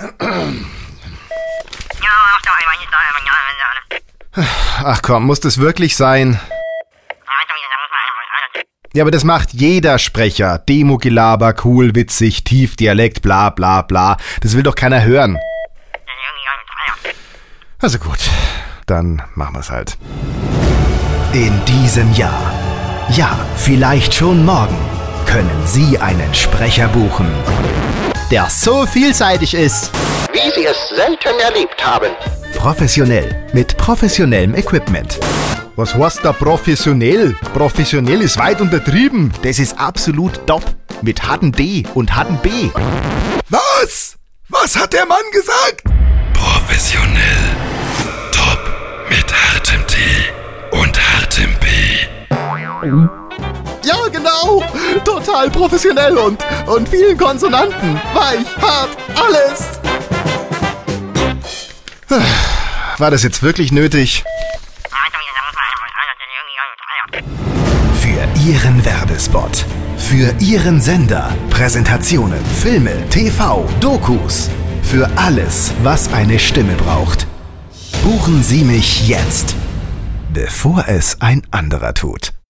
Ach komm, muss das wirklich sein? Ja, aber das macht jeder Sprecher. Demo-Gelaber, cool, witzig, tief, Dialekt, bla bla bla. Das will doch keiner hören. Also gut, dann machen wir's halt. In diesem Jahr, ja, vielleicht schon morgen, können Sie einen Sprecher buchen, der so vielseitig ist, wie Sie es selten erlebt haben. professionell, mit professionellem Equipment. Was heißt da professionell? Professionell ist weit untertrieben. Das ist absolut top, mit hartem D und hartem B. Was? Was hat der Mann gesagt? Professionell. Top mit hartem T und hartem B. Ja, genau. Total professionell und vielen Konsonanten. Weich, hart, alles. War das jetzt wirklich nötig? Für Ihren Werbespot, für Ihren Sender, Präsentationen, Filme, TV, Dokus, für alles, was eine Stimme braucht. Buchen Sie mich jetzt, bevor es ein anderer tut.